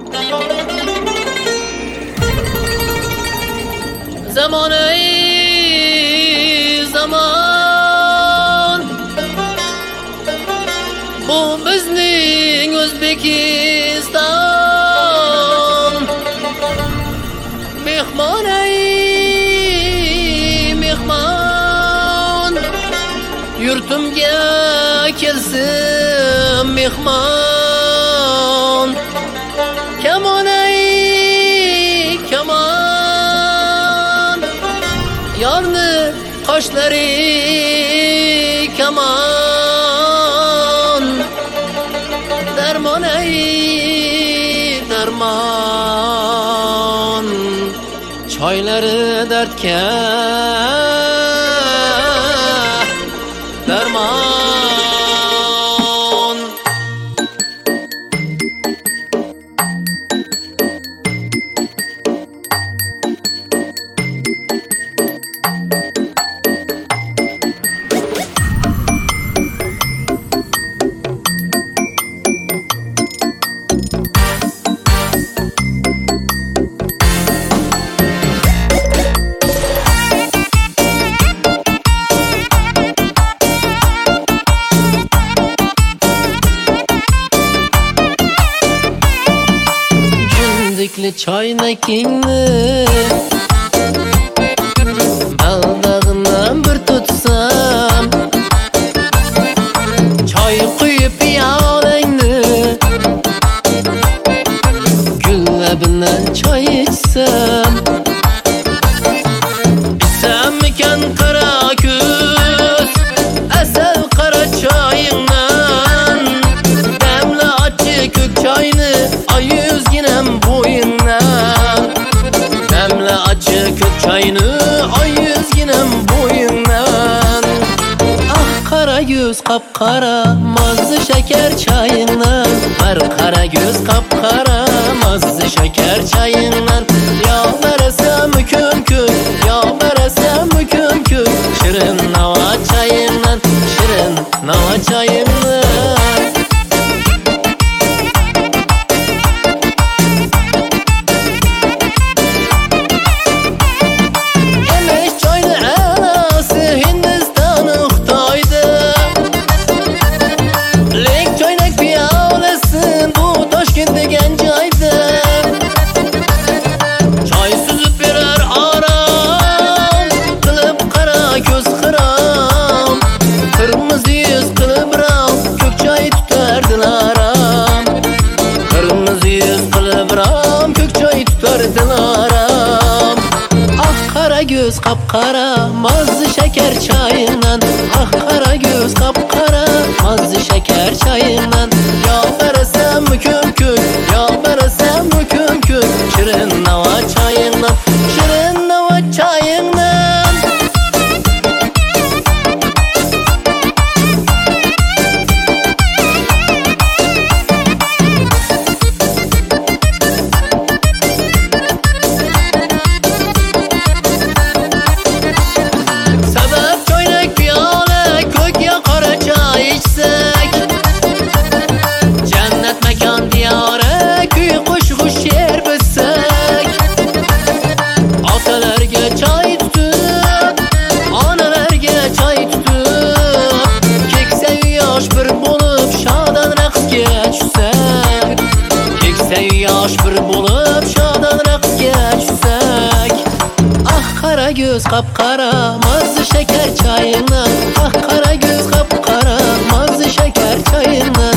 Zamanı zaman bu bizning O'zbekiston mehmon yurtimga kelsin mehmon kamon yorni qoshlari kamon darmon darmon choylari dardga darmon. Choynakingni baldog'idan bir tutsam, choy quyib piyolangni gulla bilan choy ichsam, ichsammikan qora ko'z asal qora choyingdan, damla ochi ko'k choyni oyuzginam bo'yindan, damla ochi ko'k choyni oyuzginam bo'yindan. Ah qora yuz qop-qora mazza shakar choyingdan, bir qora yuz qop-qora mazza shakar choyingdan, yo barasam ko'k, yo barasam ko'k, shirin navo choyingdan, shirin navo choyingdan. Göz qop-qora mazza shakar choyingdan, ah qora göz qop-qora mazza shakar choyingdan, yo barasam ko'k, yo barasam ko'k, shirin navo choyingdan, shirin navo choyingdan. Yosh bir bo'lib shodon raqsga tushsak, ah qora göz qop-qora mazza shakar choyingdan, ah qora göz qop-qora mazza shakar choyingdan.